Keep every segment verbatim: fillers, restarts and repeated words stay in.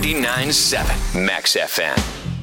ninety-nine point seven Max F M.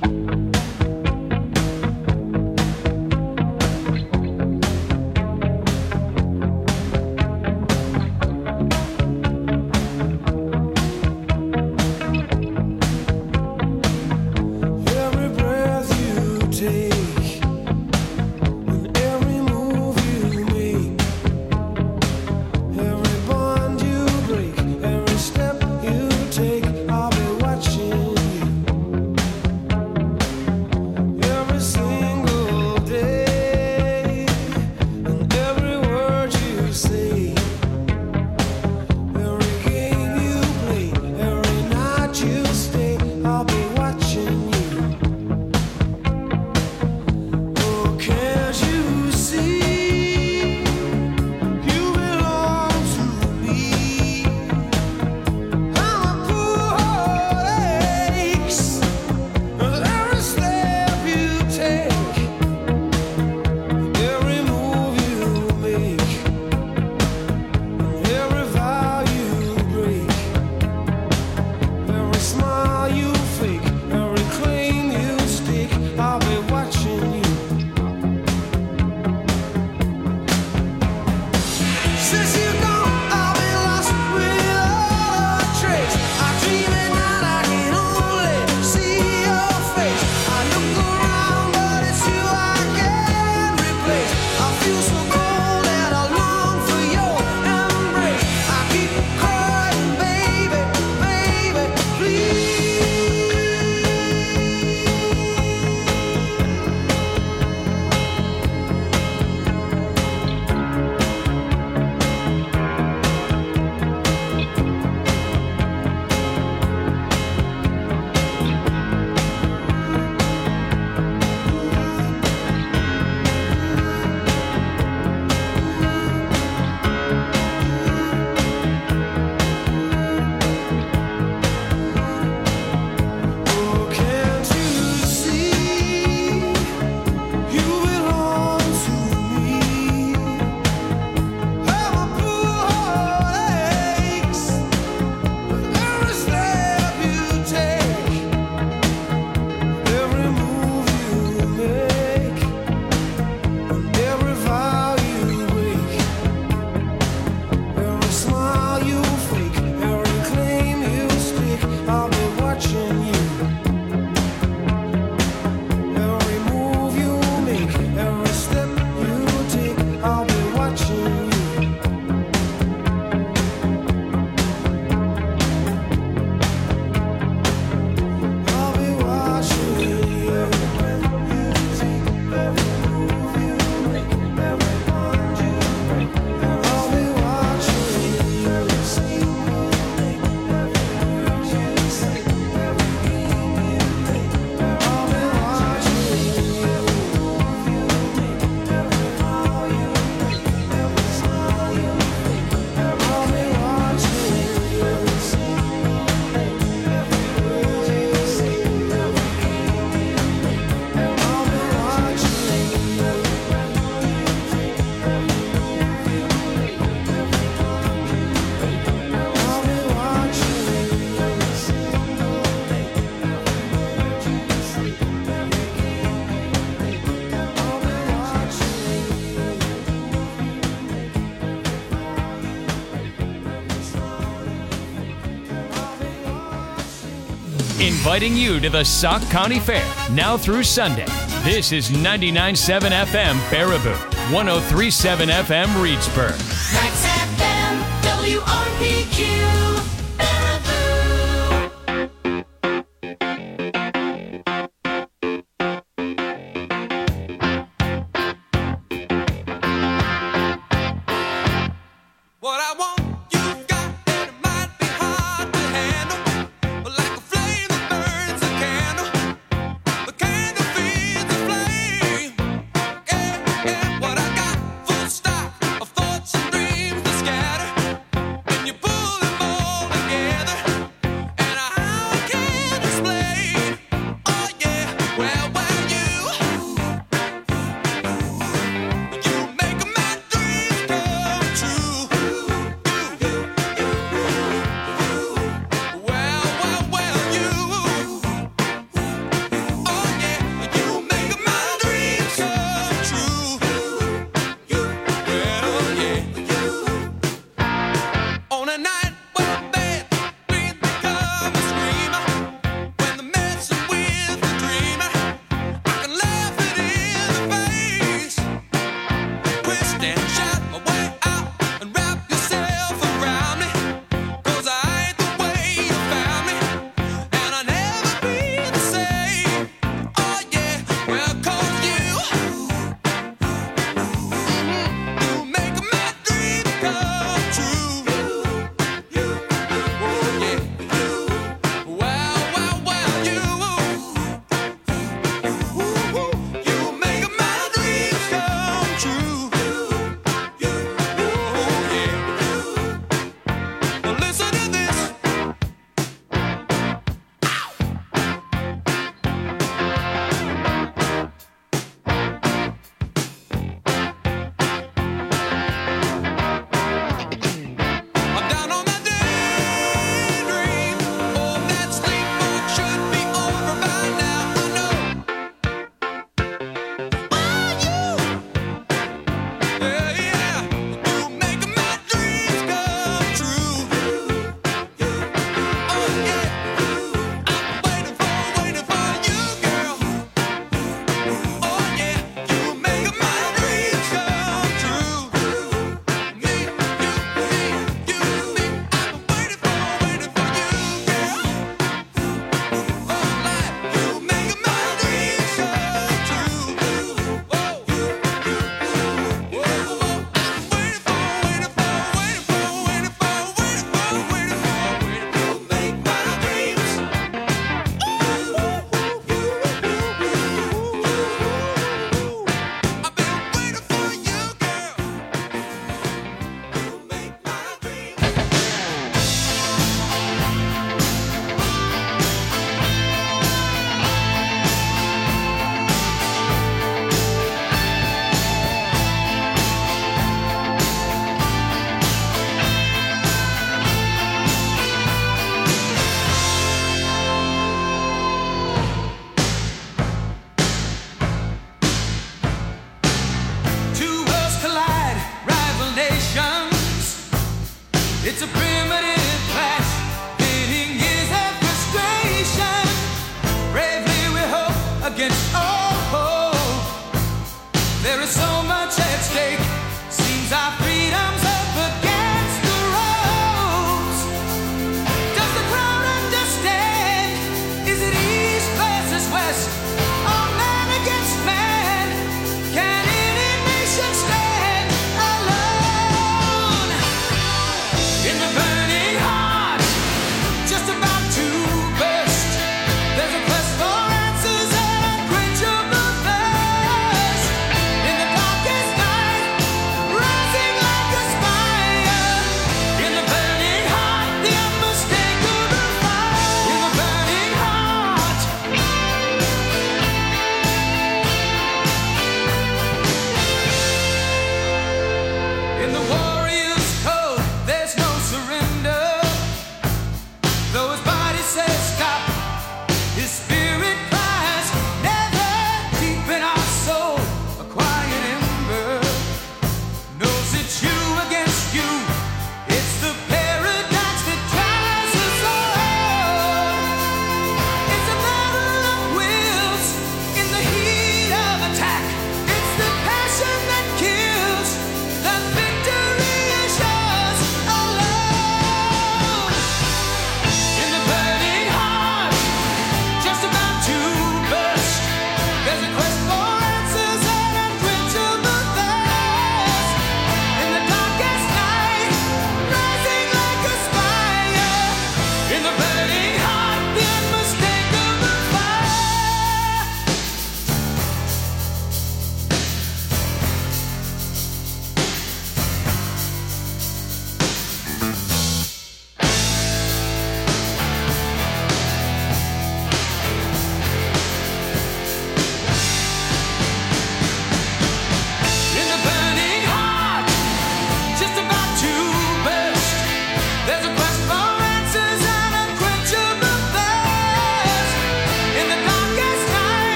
Inviting you to the Sauk County Fair, now through Sunday. This is ninety-nine point seven F M Baraboo, one oh three point seven F M Reedsburg. Max F M, W R P Q. Full stop of thoughts and dreams that scatter. When you pull them all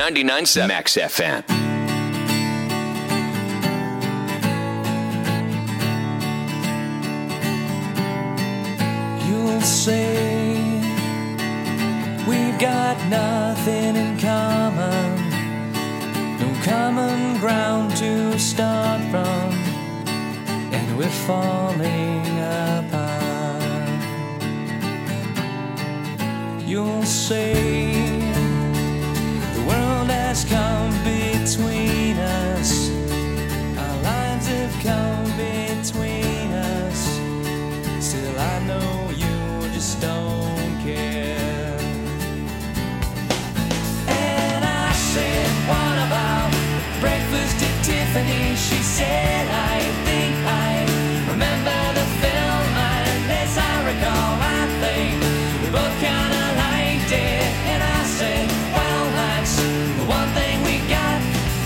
ninety-nine point seven Max F M. You'll say we've got nothing in common, no common ground to start from, and we're falling apart. You'll say the world has come between us, our lives have come between us. Still I know you just don't care. And I said, what about breakfast at Tiffany? She said, I think I remember the film, and as I recall, I think we both kinda liked it. And I said, well, that's the one thing we got.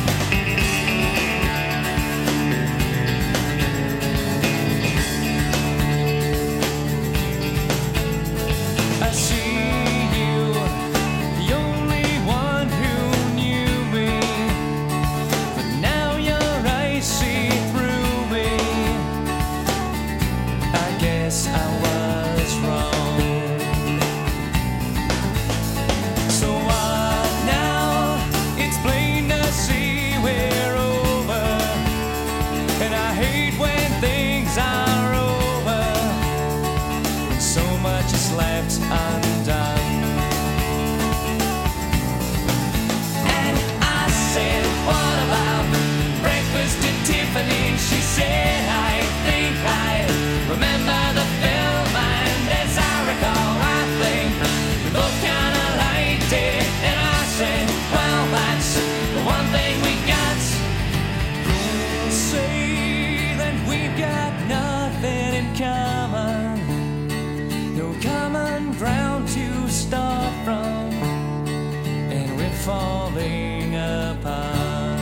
I see you, the only one who knew me, but now your eyes see through me. I guess I was wrong. So what now? It's plain to see we're over, and I hate when things are over, when so much is left undone. And I said, what about breakfast at Tiffany? She said, I think I remember the film, and as I recall, I think we both kinda liked it. And I said, well, that's the one thing we got. You'll say that we've got nothing in common, no common ground to start from, and we're falling apart.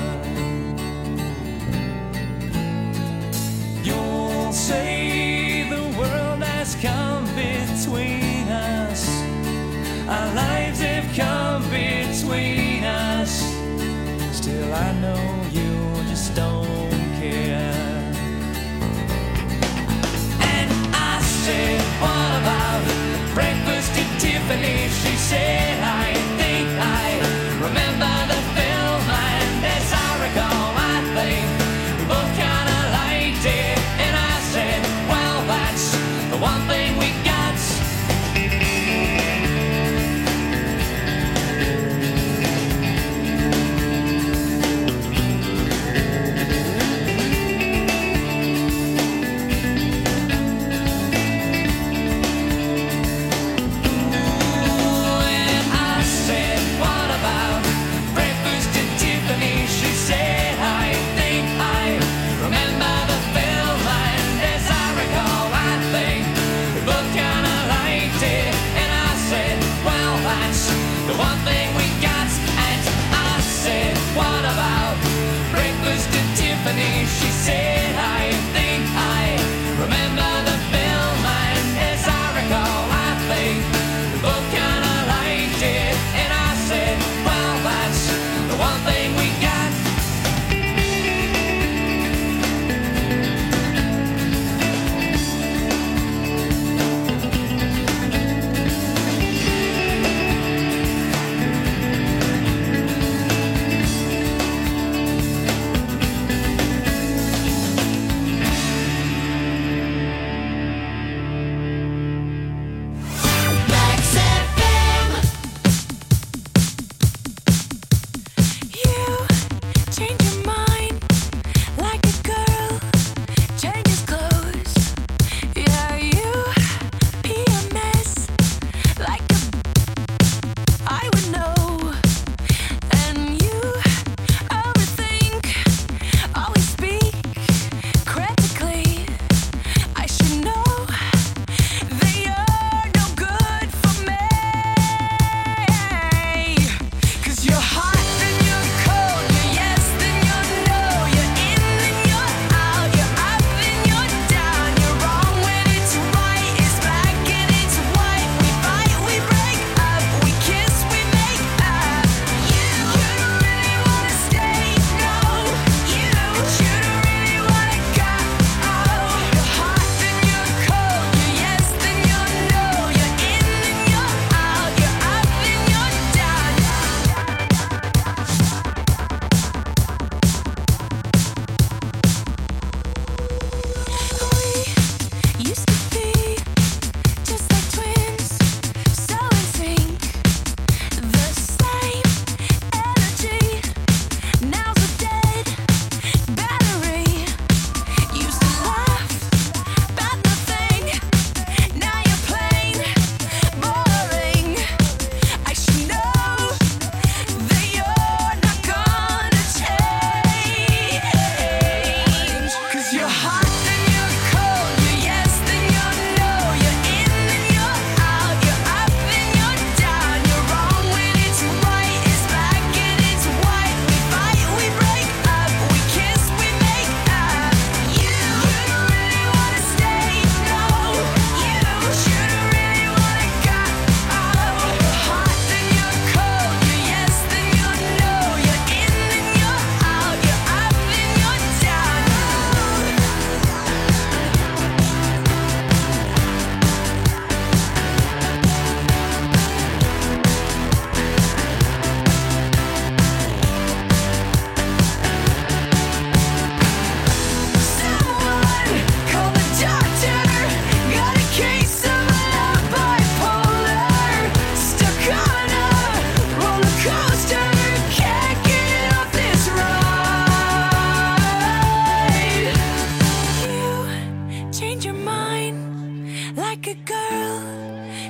You'll say the world has come between us, our lives have come between us. Still I know you just don't care. And I said, what about breakfast at Tiffany? She said, I think I remember the film, and as I recall, I think we both kinda liked it. And I said, well, that's the one thing we got. And I said,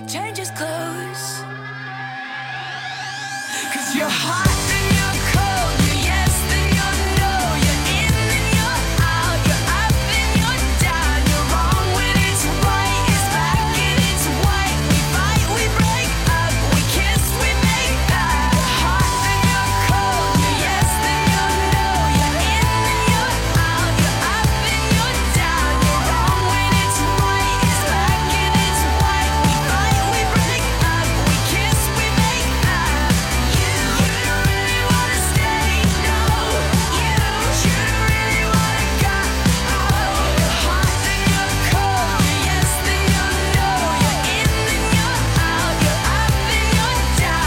changes clothes. Cause you're hot and you're cold, you're yes then you're no, you're in then you're out, you're up and you're down, you're wrong when it's right, it's back and it's white. We fight, we break up, we kiss, we make up. You're hot and you're cold, you're yes then you're no, you're in then you're out, you're up and you're down, you're wrong when it's right, it's back and it's white. We fight, we break up, we kiss, we make up. You, you don't really wanna stay, no. You, you don't really wanna go. Oh, you're hot then you're cold, you're yes then you're no, you're in then you're out, you're up and you're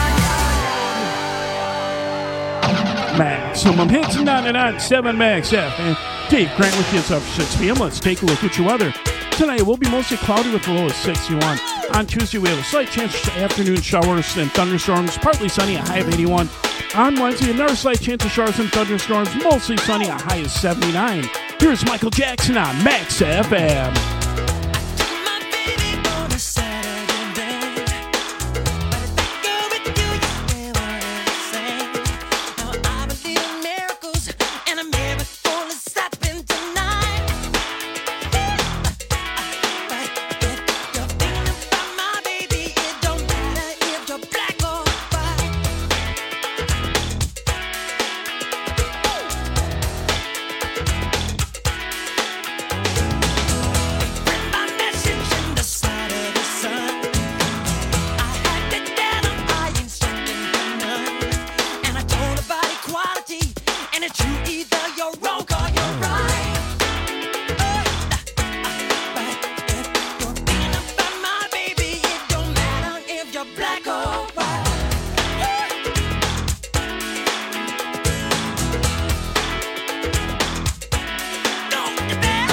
down. Maximum hits ninety-nine point seven Max F. And Dave Grant with you up six p.m. Let's take a look at your weather. Tonight it will be mostly cloudy with a low of sixty-one. On Tuesday we have a slight chance of afternoon showers and thunderstorms, partly sunny, a high of eighty-one. On Wednesday another slight chance of showers and thunderstorms, mostly sunny, a high of seventy-nine. Here's Michael Jackson on Max F M. My baby on a Saturday night, but if I go with you, you stay the same. Now I believe in miracles, and a miracle is happening tonight. But if you're thinking about my baby, it don't matter if you're black or white. My message in the side of the sun. I had to tell them I ain't second to none. And I told about equality, and it's true either you're wrong or you're right. But if you're thinking about my baby, it don't matter if you're black or white. Don't you dare.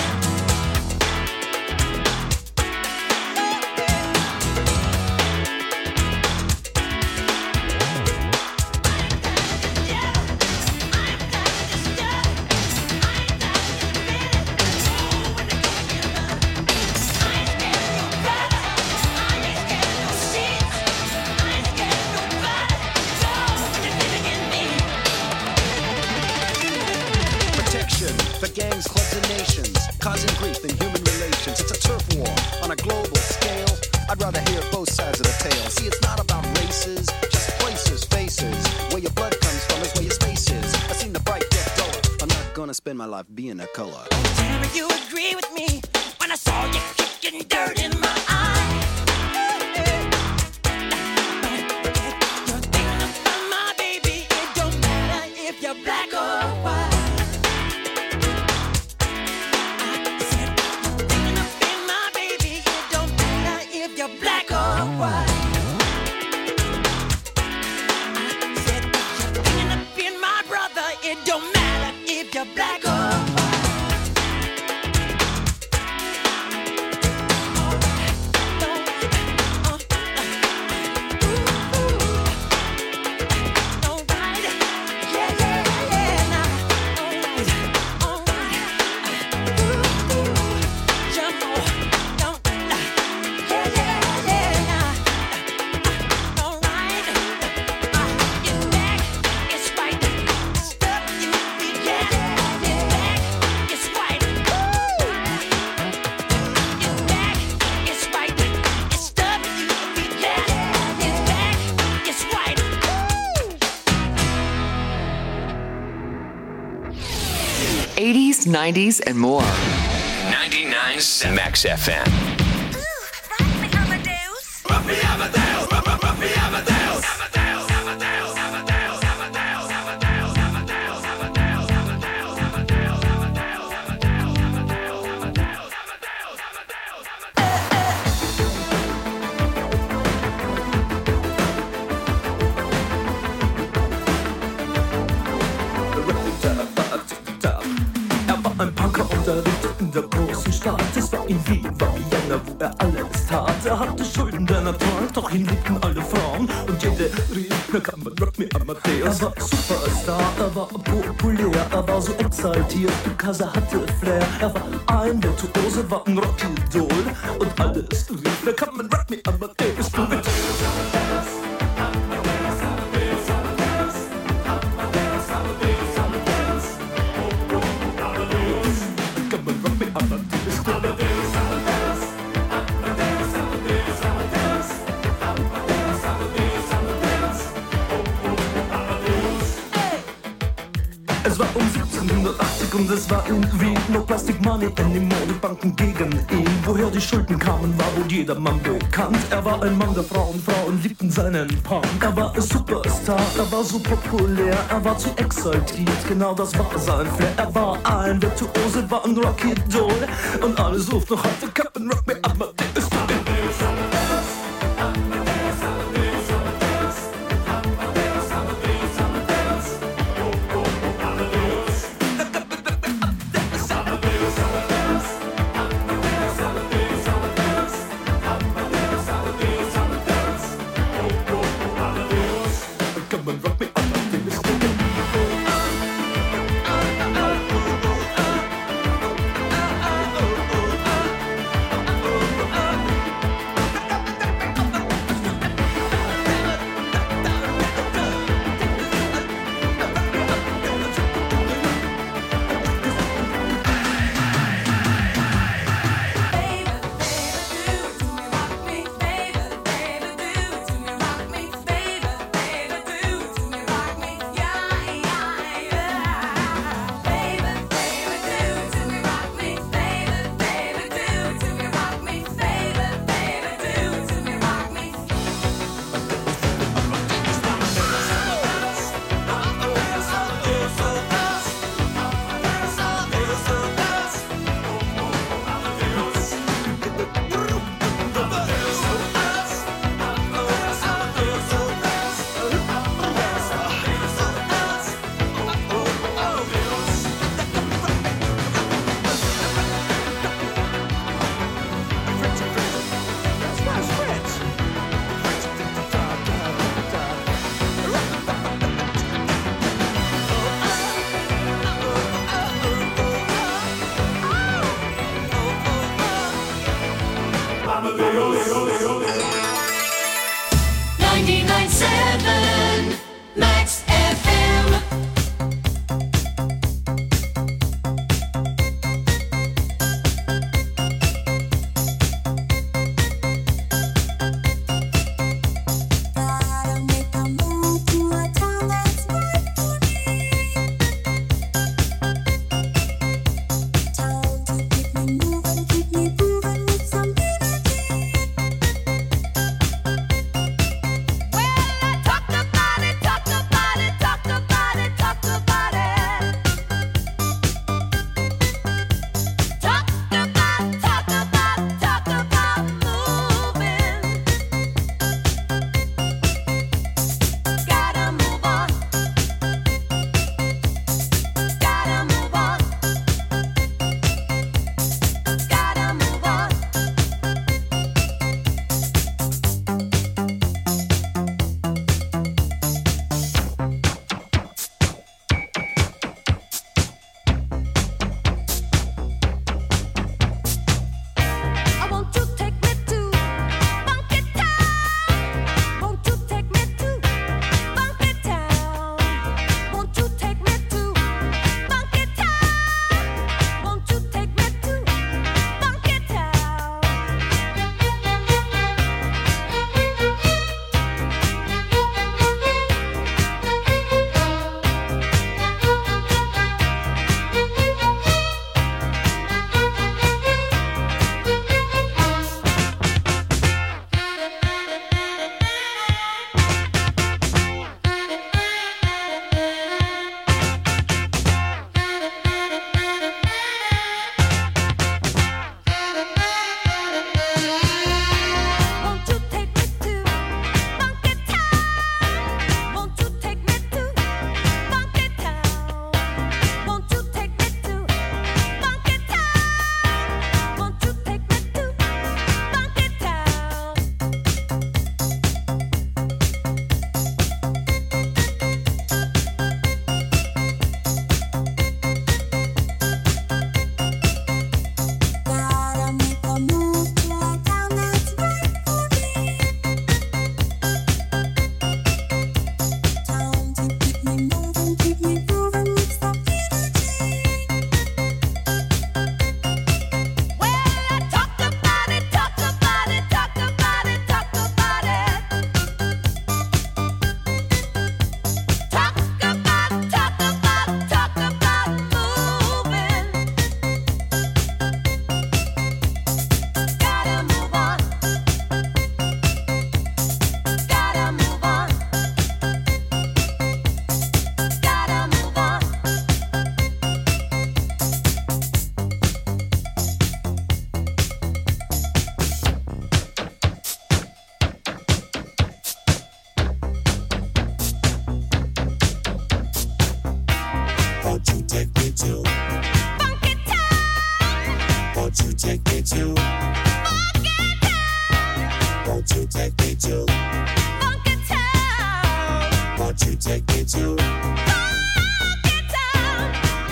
Protection for gangs, clubs, and nations, causing grief in human relations. It's a turf war on a global scale. I'd rather hear both sides of the tale. See, it's not about races, just places, faces. Where your blood comes from is where your space is. I've seen the bright get duller. I'm not gonna spend my life being a color. Tell me you agree with me when I saw you kicking dirt in my eye. You're thinking about my baby, it don't matter if you're black or white. I said you're thinking about my baby, it don't matter if you're black or white. I said you're thinking about my brother, it don't matter if you're black or white. eighties, nineties, and more. ninety-nine point seven Max F M. Ein Punker unterrichtet in der großen Stadt. Es war in Wien, war Vienna, wo er alles tat. Er hatte Schulden der Natur, doch ihn liebten alle Frauen. Und jede rief, na kann man Rock Me Amadeus. Er war Superstar, er war populär, er war so exaltiert, because er hatte Flair. Er war ein Virtuose, war ein Rockidol. Und alles rief, na kann man Rock Me Amadeus. und es war irgendwie no Plastic Money in die Modebanken gegen ihn. Woher die Schulden kamen, war wohl jedermann bekannt. Er war ein Mann der Frauen, Frauen liebten seinen Punk. Er war ein Superstar, er war so populär, er war zu exaltiert, genau das war sein Flair. Er war ein Virtuose, war ein Rocky-Doll und alle suchten noch heute Captain Rock Me Amadeus. take me to Funky Town? Won't you take me to Funky Town?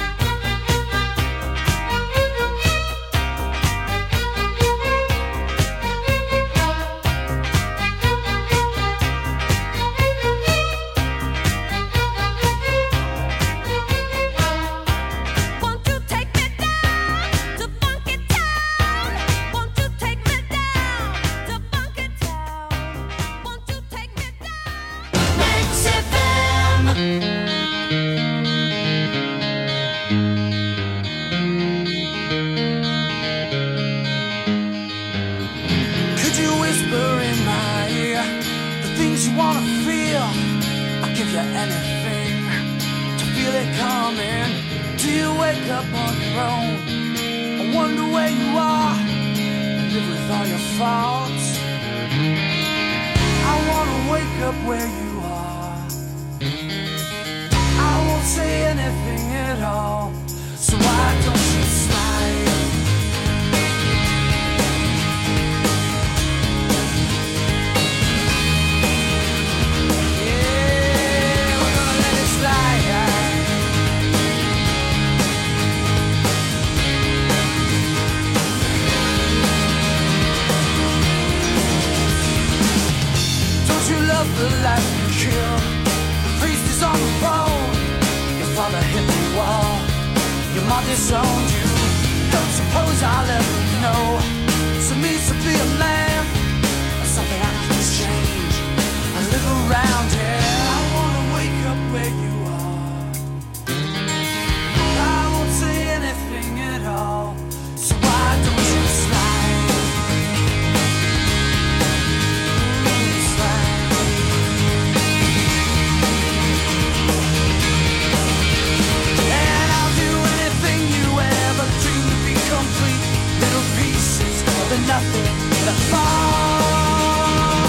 Won't you take me down to Funky Town? Won't you take me down to Funky Town? Won't you take me down? Max F M. Could you whisper in my ear the things you wanna feel? I'll give you anything to feel it coming. Do you wake up on your own? I wonder where you are and live with all your faults. I wanna wake up where you are. I won't say anything at all. So why don't you smile? Yeah, we're gonna let it slide. Don't you love the life you kill? The priest is on the phone. Your father hit the wall. Your mom disowned you. Don't suppose I'll ever know. So means to be a man. Something I can change. I live around here. I wanna wake up where you are. I won't say anything at all. So why don't you slide? Slide. And I'll do anything you ever dreamed to be complete. Little pieces of the nothing that fall.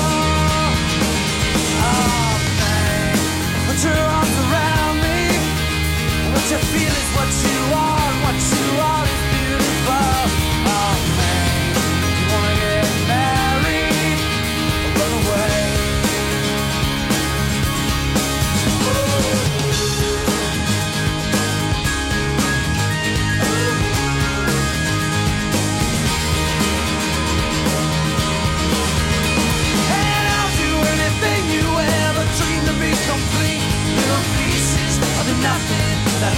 Oh man, put your arms around me. What you feel is what you are, and what you are is beautiful. Oh man, you wanna get married or run away? And I'll do anything you ever dreamed to be complete. Little pieces of the nothing that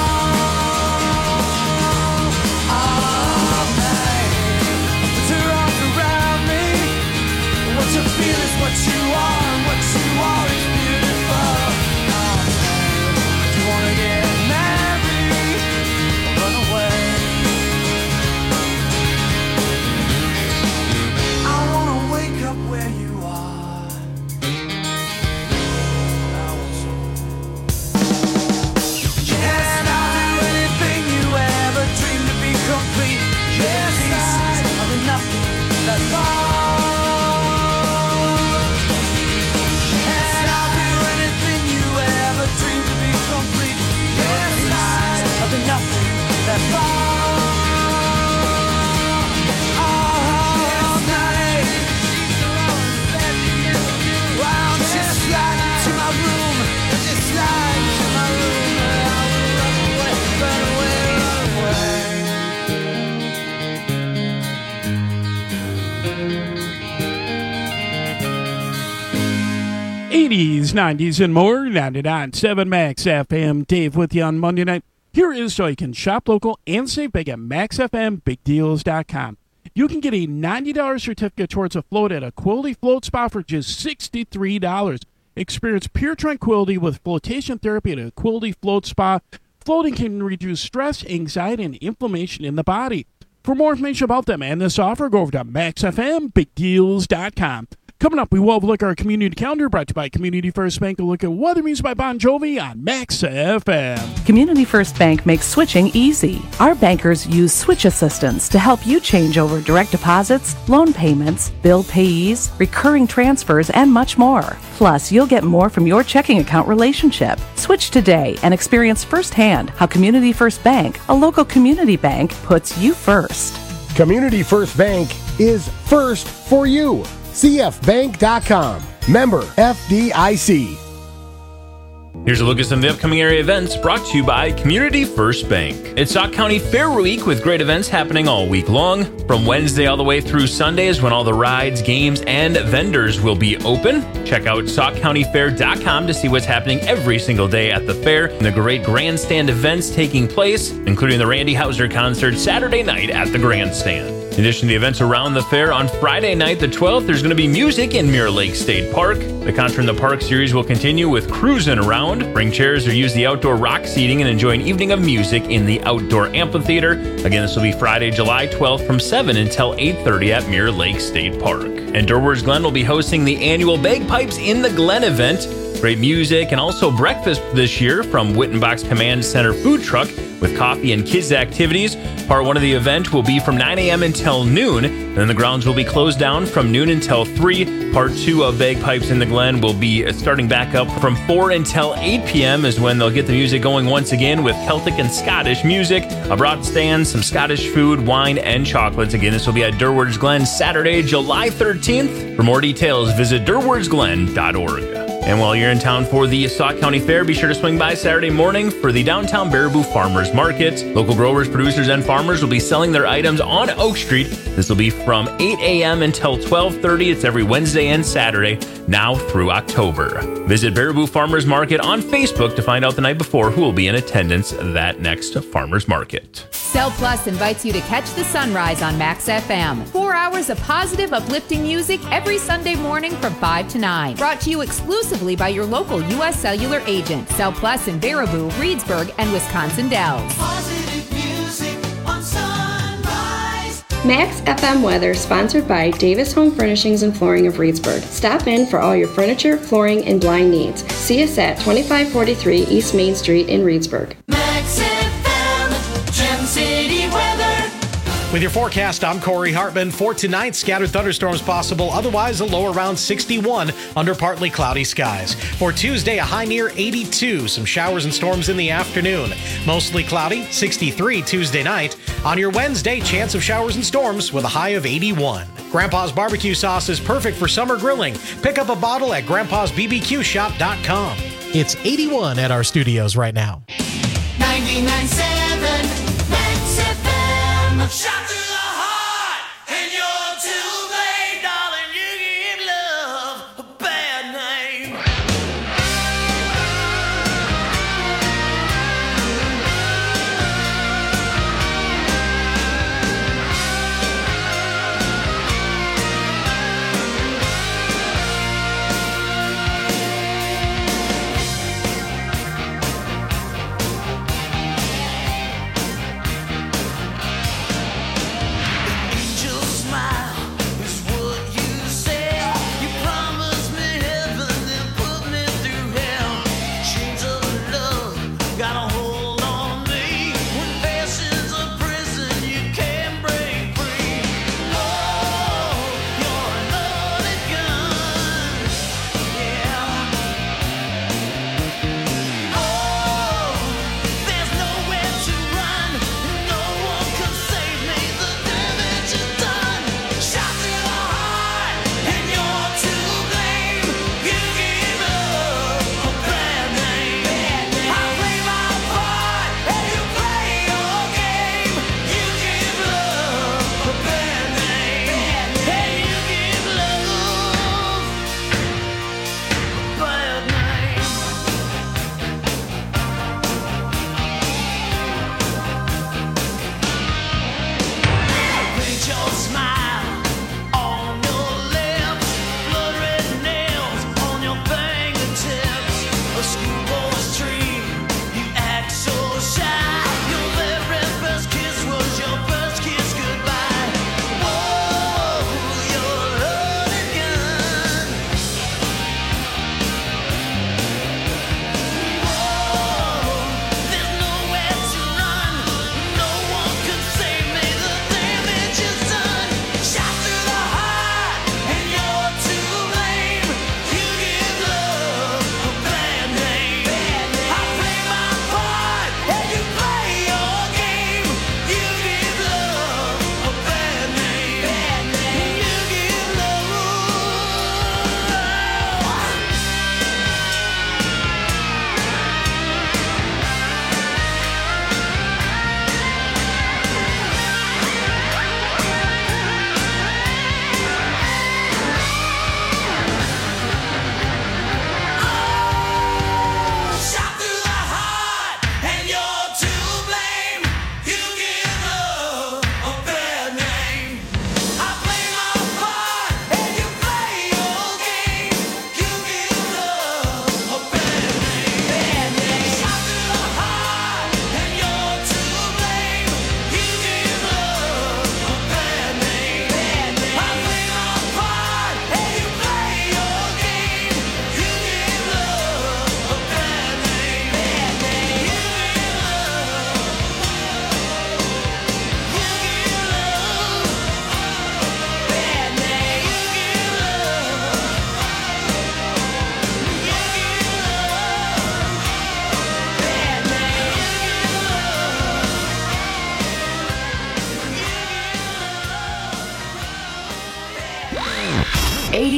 fall. Oh man, put your arms around me. What you feel is what you are, and what you are is beautiful. Oh man, you wanna get married or run away? I wanna wake up where you are. I want some. Yes, I'll do anything you ever dreamed to be complete. Yes, pieces of the nothing that fall. Yes, I'll do anything you ever dreamed to be complete. Yes, pieces of the nothing that fall. Oh, night. Why don't you slide into my room? Just slide into my room. I will run away, run away, run away. eighties, nineties, and more. ninety-nine point seven Max F M. Dave with you on Monday night. Here is so you can shop local and save big at max f m big deals dot com. You can get a ninety dollars certificate towards a float at a Quilty Float Spa for just sixty-three dollars. Experience pure tranquility with flotation therapy at a Quilty Float Spa. Floating can reduce stress, anxiety, and inflammation in the body. For more information about them and this offer, go over to max f m big deals dot com. Coming up, we will have a look at our community calendar brought to you by Community First Bank. A look at weather music by Bon Jovi on Max F M. Community First Bank makes switching easy. Our bankers use switch assistance to help you change over direct deposits, loan payments, bill payees, recurring transfers, and much more. Plus, you'll get more from your checking account relationship. Switch today and experience firsthand how Community First Bank, a local community bank, puts you first. Community First Bank is first for you. c f bank dot com. Member F D I C. Here's a look at some of the upcoming area events brought to you by Community First Bank. It's Sauk County Fair Week with great events happening all week long. From Wednesday all the way through Sunday is when all the rides, games, and vendors will be open. Check out sauk county fair dot com to see what's happening every single day at the fair and the great grandstand events taking place, including the Randy Houser concert Saturday night at the grandstand. In addition to the events around the fair, on Friday night, the twelfth, there's going to be music in Mirror Lake State Park. The Contra in the Park series will continue with Cruisin' Around. Bring chairs or use the outdoor rock seating and enjoy an evening of music in the outdoor amphitheater. Again, this will be Friday, July twelfth from seven until eight thirty at Mirror Lake State Park. And Durwards Glen will be hosting the annual Bagpipes in the Glen event. Great music and also breakfast this year from Wittenbach's Command Center food truck with coffee and kids activities. Part one of the event will be from nine a.m. until noon, and then the grounds will be closed down from noon until three. Part two of Bagpipes in the Glen will be starting back up from four until eight p.m. is when they'll get the music going once again with Celtic and Scottish music, a broad stand, some Scottish food, wine, and chocolates. Again, this will be at Durwards Glen Saturday, July thirteenth. For more details, visit durwards glen dot org. And while you're in town for the Sauk County Fair, be sure to swing by Saturday morning for the Downtown Baraboo Farmers Market. Local growers, producers, and farmers will be selling their items on Oak Street. This will be from eight a.m. until twelve thirty. It's every Wednesday and Saturday, now through October. Visit Baraboo Farmers Market on Facebook to find out the night before who will be in attendance that next Farmers Market. Cell Plus invites you to catch the sunrise on Max F M. Four hours of positive, uplifting music every Sunday morning from five to nine. Brought to you exclusively by your local U S Cellular agent. Cell Plus in Baraboo, Reedsburg, and Wisconsin Dells. Positive music on Sunrise. Max F M weather sponsored by Davis Home Furnishings and Flooring of Reedsburg. Stop in for all your furniture, flooring, and blind needs. See us at twenty-five forty-three East Main Street in Reedsburg. Max F M, Gem City weather. With your forecast, I'm Corey Hartman. For tonight, scattered thunderstorms possible, otherwise a low around sixty-one under partly cloudy skies. For Tuesday, a high near eighty-two, some showers and storms in the afternoon. Mostly cloudy, sixty-three Tuesday night. On your Wednesday, chance of showers and storms with a high of eighty-one. Grandpa's barbecue sauce is perfect for summer grilling. Pick up a bottle at grandpas b b q shop dot com. It's eighty-one at our studios right now. ninety-nine point seven Max F M. Shot to the heart, and you're too late, darling. You give love a bad name.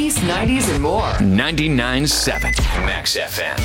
eighties, nineties, and more. ninety-nine point seven Max F M.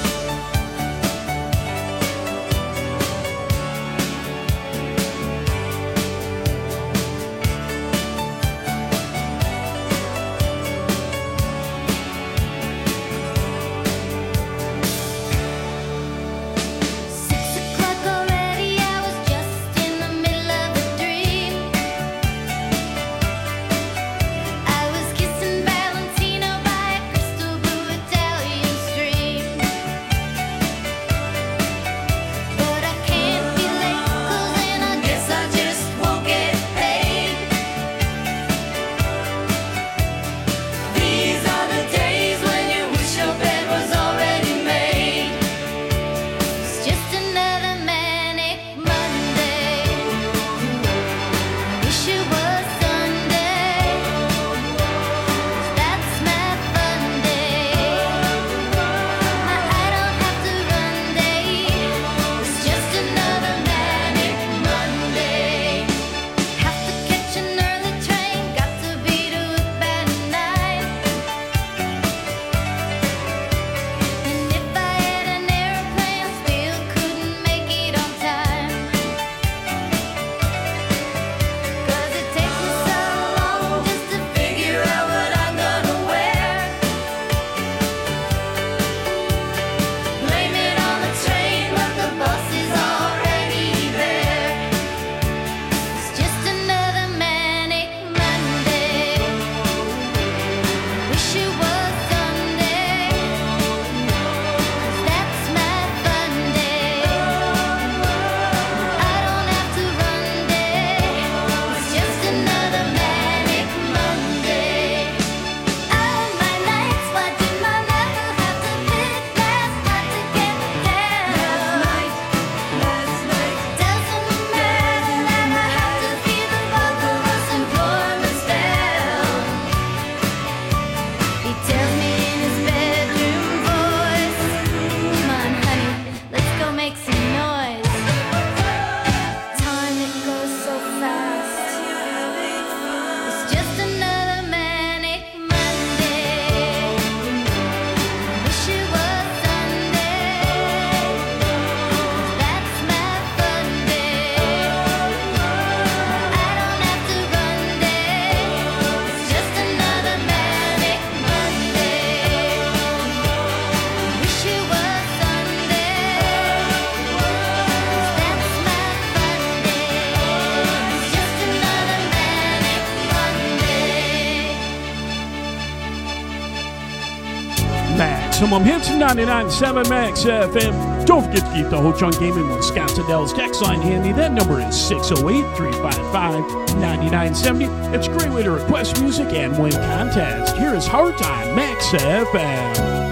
Maximum hits ninety-nine point seven Max F M. Don't forget to keep the Ho Chunk Gaming Wisconsin Dells text line handy. That number is six oh eight, three five five, nine nine seven oh. It's a great way to request music and win contests. Here is Hard Time, Max F M.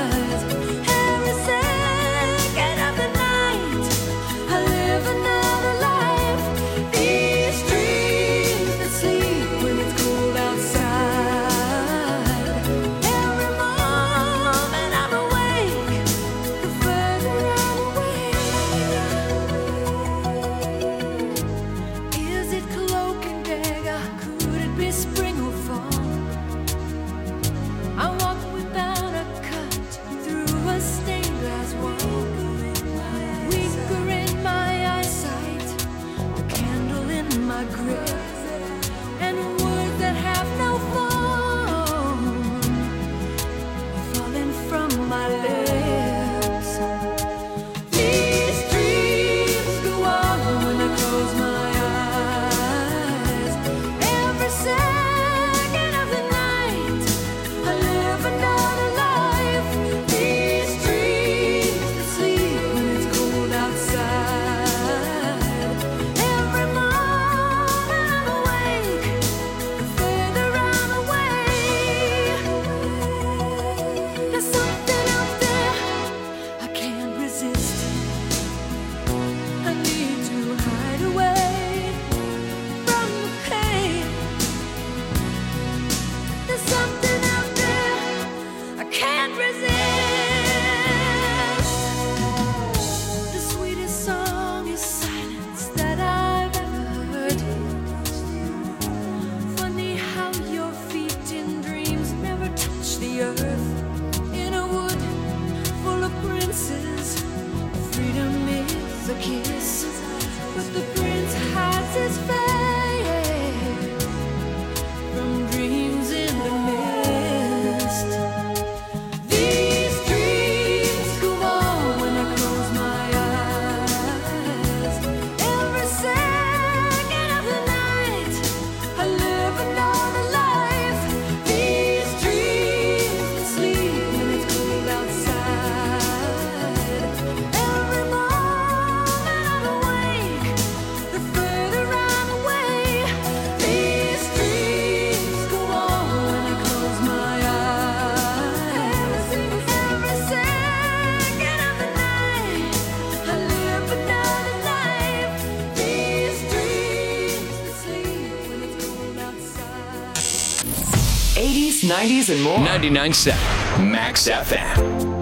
Another eighties, nineties, and more. ninety-nine point seven Max F M.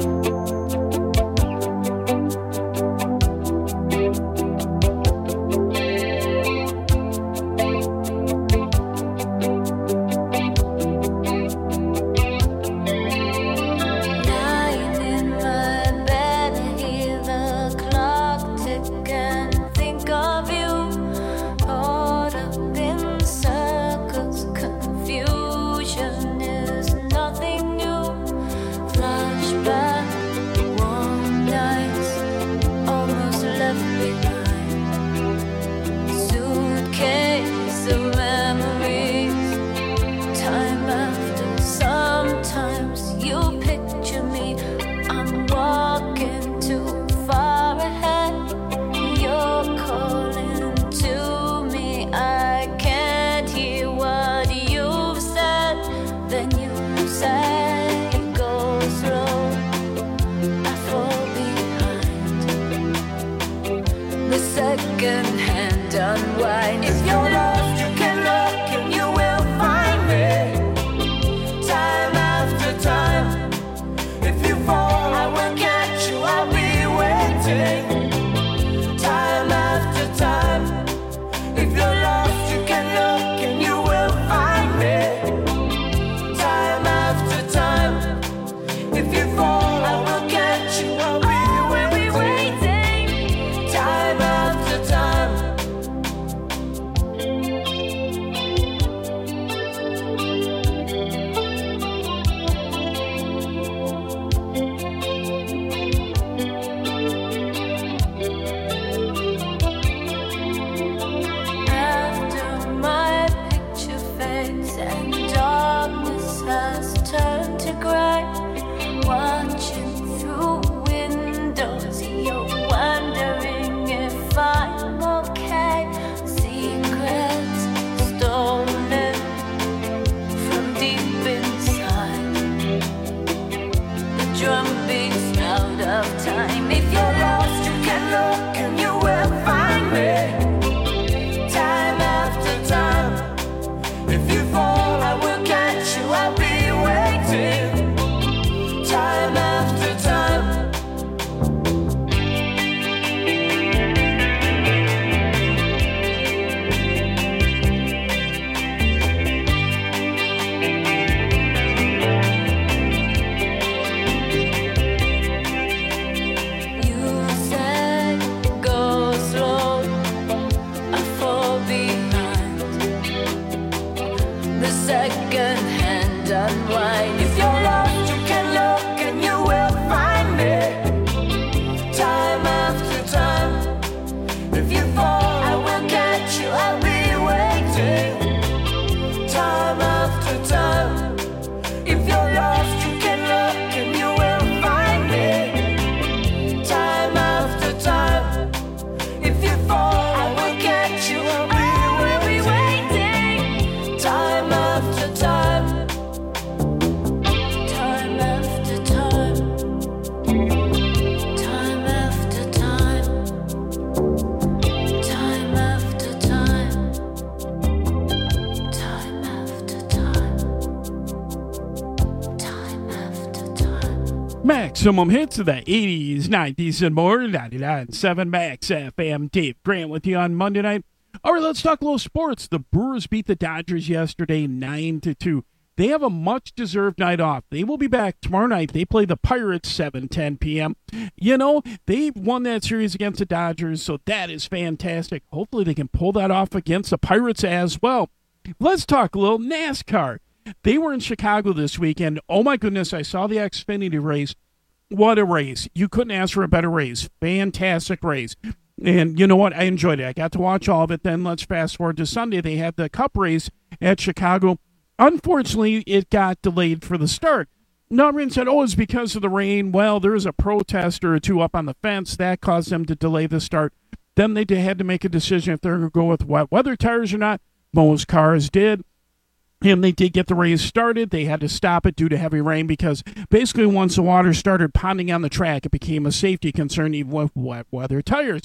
Maximum hits of the eighties, nineties, and more. ninety-nine point seven Max F M. Dave Grant with you on Monday night. All right, let's talk a little sports. The Brewers beat the Dodgers yesterday nine to two. They have a much-deserved night off. They will be back tomorrow night. They play the Pirates seven ten p.m. You know, they won that series against the Dodgers, so that is fantastic. Hopefully they can pull that off against the Pirates as well. Let's talk a little NASCAR. They were in Chicago this weekend. Oh, my goodness, I saw the Xfinity race. What a race. You couldn't ask for a better race. Fantastic race. And you know what? I enjoyed it. I got to watch all of it. Then let's fast forward to Sunday. They had the Cup race at Chicago. Unfortunately, it got delayed for the start. Now, everyone said, oh, it's because of the rain. Well, there was a protester or two up on the fence. That caused them to delay the start. Then they had to make a decision if they're going to go with wet weather tires or not. Most cars did. And they did get the race started. They had to stop it due to heavy rain because basically once the water started pounding on the track, it became a safety concern even with wet weather tires.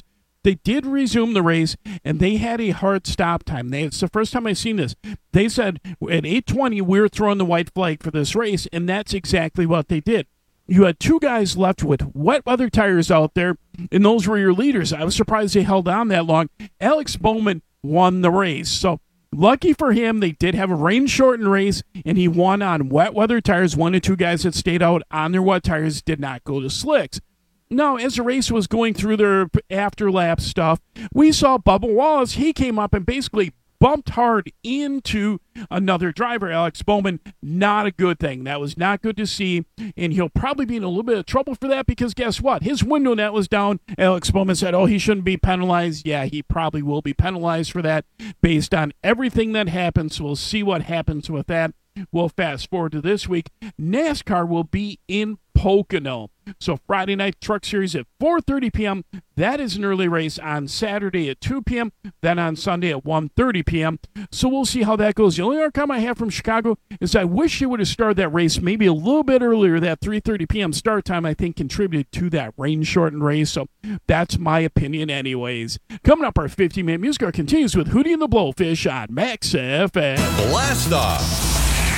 They did resume the race, and they had a hard stop time. They, it's the first time I've seen this. They said at eight twenty, we're throwing the white flag for this race, and that's exactly what they did. You had two guys left with wet weather tires out there, and those were your leaders. I was surprised they held on that long. Alex Bowman won the race. So lucky for him, they did have a rain-shortened race, and he won on wet weather tires. One and two guys that stayed out on their wet tires did not go to slicks. Now, as the race was going through their after-lap stuff, we saw Bubba Wallace. He came up and basically bumped hard into another driver, Alex Bowman. Not a good thing. That was not good to see, and he'll probably be in a little bit of trouble for that because guess what? His window net was down. Alex Bowman said, oh, he shouldn't be penalized. Yeah, he probably will be penalized for that based on everything that happens. So we'll see what happens with that. We'll fast forward to this week. NASCAR will be in Pocono. So Friday night truck series at four thirty p.m. That is an early race on Saturday at two p.m. Then on Sunday at one thirty p.m. So we'll see how that goes. The only other comment I have from Chicago is I wish you would have started that race maybe a little bit earlier. That three thirty p.m. start time, I think, contributed to that rain-shortened race. So that's my opinion anyways. Coming up, our fifteen-minute music hour continues with Hootie and the Blowfish on Max F M. Blast Off.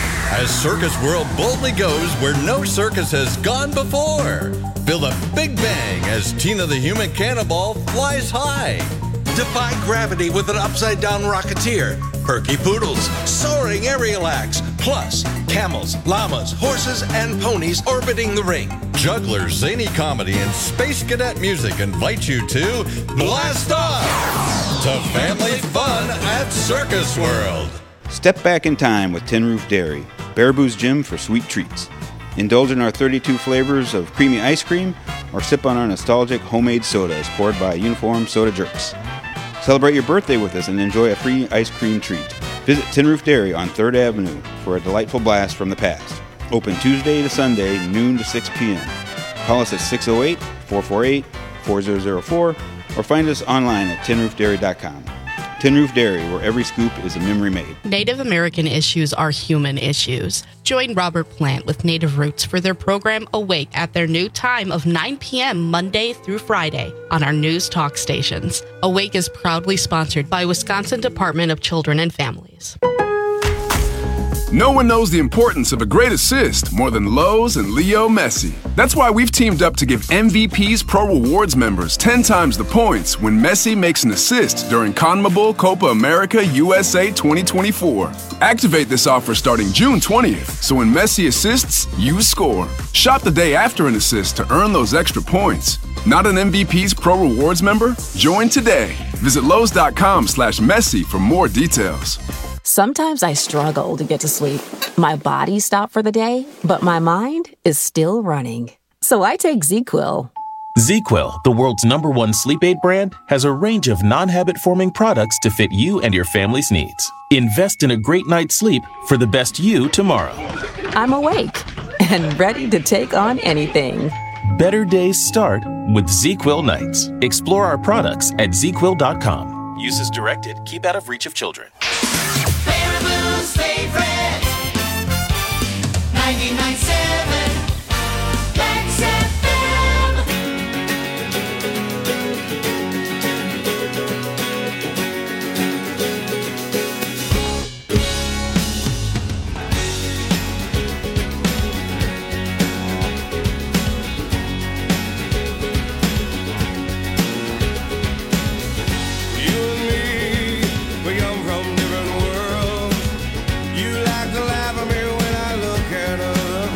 As Circus World boldly goes where no circus has gone before. Feel the big bang as Tina the Human Cannonball flies high. Defy gravity with an upside-down rocketeer. Perky poodles, soaring aerial acts. Plus, camels, llamas, horses, and ponies orbiting the ring. Jugglers, zany comedy, and space cadet music invite you to Blast Off! To family fun at Circus World. Step back in time with Tin Roof Dairy, Baraboo's Gym for sweet treats. Indulge in our thirty-two flavors of creamy ice cream or sip on our nostalgic homemade sodas poured by uniformed soda jerks. Celebrate your birthday with us and enjoy a free ice cream treat. Visit Tin Roof Dairy on third Avenue for a delightful blast from the past. Open Tuesday to Sunday, noon to six p.m. Call us at six oh eight, four four eight, four oh oh four or find us online at tin roof dairy dot com. Tin Roof Dairy, where every scoop is a memory made. Native American issues are human issues. Join Robert Plant with Native Roots for their program Awake at their new time of nine p.m. Monday through Friday on our news talk stations. Awake is proudly sponsored by Wisconsin Department of Children and Families. No one knows the importance of a great assist more than Lowe's and Leo Messi. That's why we've teamed up to give M V P's Pro Rewards members ten times the points when Messi makes an assist during CONMEBOL Copa America U S A twenty twenty-four. Activate this offer starting June twentieth, so when Messi assists, you score. Shop the day after an assist to earn those extra points. Not an M V P's Pro Rewards member? Join today. Visit Lowe's.com slash Messi for more details. Sometimes I struggle to get to sleep. My body stopped for the day, but my mind is still running. So I take ZzzQuil. ZzzQuil, the world's number one sleep aid brand, has a range of non-habit-forming products to fit you and your family's needs. Invest in a great night's sleep for the best you tomorrow. I'm awake and ready to take on anything. Better days start with ZzzQuil nights. Explore our products at zz quil dot com. Use as directed. Keep out of reach of children. Baraboo's favorite ninety-nine point seven Max F M. You and me, we come from different worlds. You like to laugh at me when I look at other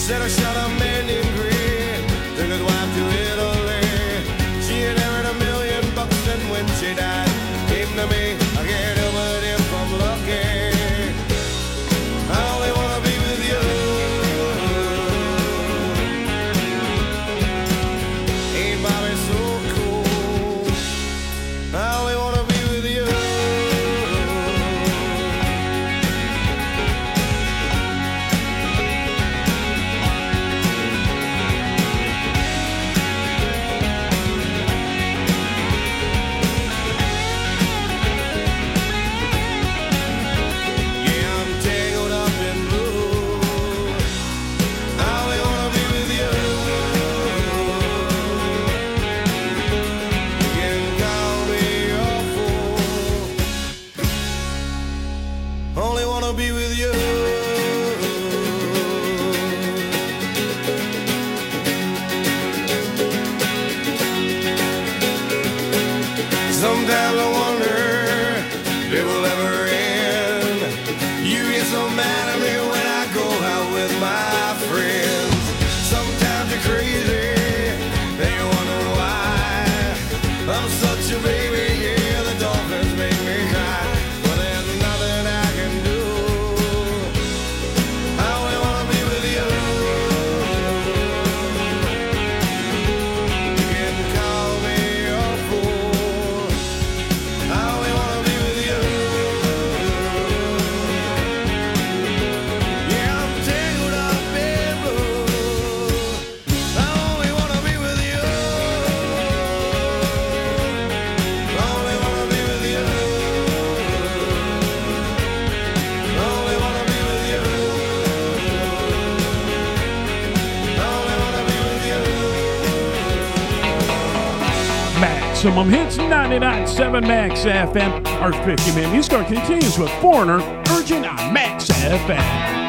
Said I shot a man named Green, took his wife to Italy. She had earned a million bucks, and when she died, came to me. I can't help it if I'm lucky. I only wanna be with you. Ain't Bobby so cool? I only wanna be with you. Sometimes I wonder if it will ever end. You get so mad at me when I go out with my friends. Sometimes you're crazy, then you wonder why. I'm such a baby, yeah, the dolphins make me cry. But there's nothing I can do. I only wanna be with you. You can call me a fool. I only wanna be with you. Yeah, I'm tangled up in blue. I only wanna be with you. I only wanna be with you. I only wanna be with you. I only wanna be with you. Maximum Hits ninety-nine point seven Max F M. Our fifty minute music hour continues with Foreigner Urgent on Max F M.